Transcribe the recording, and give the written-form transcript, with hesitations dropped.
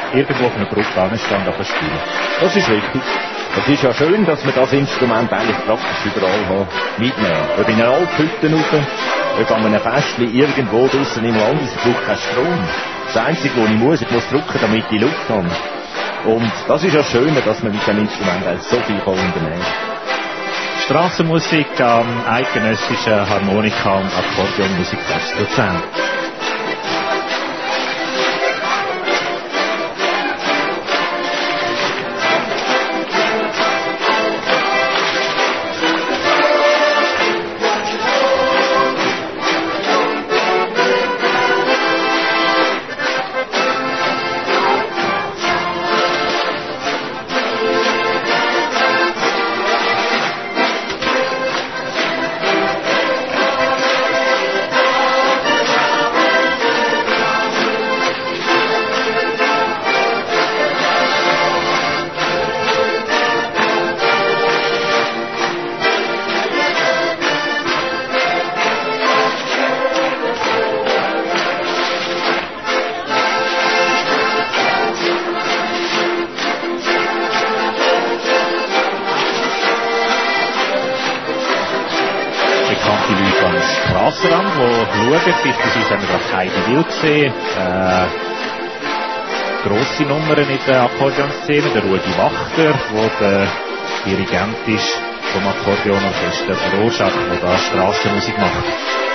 irgendwo auf einer Brücke anstehen und spielen. Das ist richtig. Es ist ja schön, dass wir das Instrument eigentlich praktisch überall mitnehmen. Ob in einer Alphütte rauf, ob an einem Festchen irgendwo draussen im Land, ich brauche keinen Strom. Das Einzige, was ich muss drücken, damit ich Luft habe. Und das ist ja schön, dass man mit dem Instrument eigentlich so viel unternehmen kann. Strassenmusik am eidgenössischen Harmonika- und Akkordeonmusikfest Luzern. Beispielsweise haben wir das Heidi Wild gesehen, grosse Nummern in der Akkordeonszene, der Rudi Wachter, der der Dirigent ist vom Akkordeonorchester Rorschach, der da Strassenmusik macht.